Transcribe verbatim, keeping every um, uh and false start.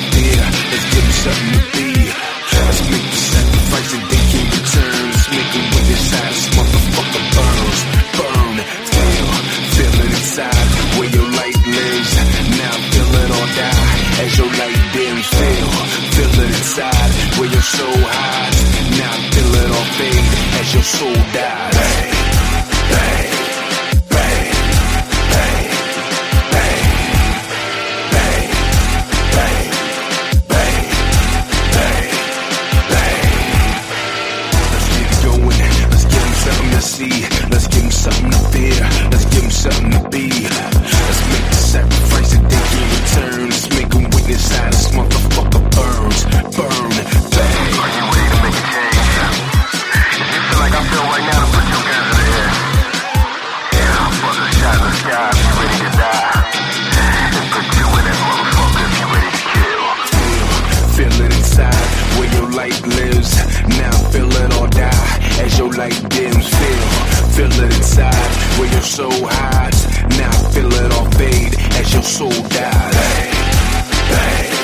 fear. Let's give them something to be. Let's make the sacrifice and they can return. Let's make them witness how this motherfucker burns. Burn, feel, feel it inside where your light lives. Now feel it or die as your light dims. Feel, feel it inside where your soul hides. Now feel it or fade as your soul dies. Bang, bang. Let's give them something to fear. Let's give them something to be. Let's make the sacrifice that they can return. Let's make them witness how this motherfucker burns. Burn, bang. Are you ready to make a change? If you feel like I feel right now, to put your hands in the air. Yeah, for the shot in the sky, if you ready to die. And put you in that motherfucker if you ready to kill. Feel, feel it inside where your light lives. Now feel it or die as your light dims. Feel, feel it inside where your soul hides. Now feel it or fade as your soul dies. Bang, bang.